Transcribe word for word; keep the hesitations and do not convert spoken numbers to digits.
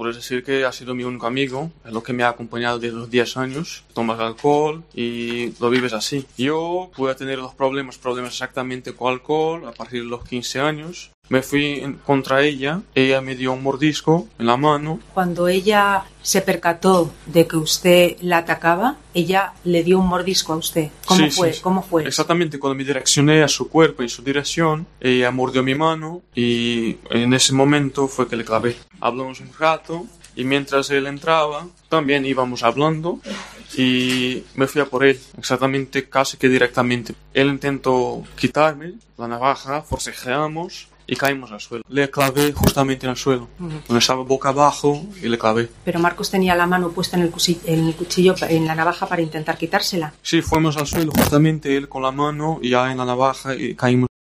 puedes decir que ha sido mi único amigo, es lo que me ha acompañado desde los diez años. Tomas alcohol y lo vives así. Yo pude tener los problemas, problemas exactamente con alcohol a partir de los quince años. Me fui en- contra ella, ella me dio un mordisco en la mano. Cuando ella se percató de que usted la atacaba, ella le dio un mordisco a usted. ¿Cómo Sí, fue? sí, sí. ¿Cómo fue? Exactamente, cuando me direccioné a su cuerpo, en su dirección, ella mordió mi mano y en ese momento fue que le clavé. Hablamos un rato y mientras él entraba, también íbamos hablando y me fui a por él, exactamente, casi que directamente. Él intentó quitarme la navaja, forcejeamos y caímos al suelo. Le clavé justamente en el suelo, Ujú. donde estaba boca abajo y le clavé. Pero Marcos tenía la mano puesta en el, cusi- en el cuchillo, en la navaja para intentar quitársela. Sí, fuimos al suelo justamente él con la mano y ya en la navaja y caímos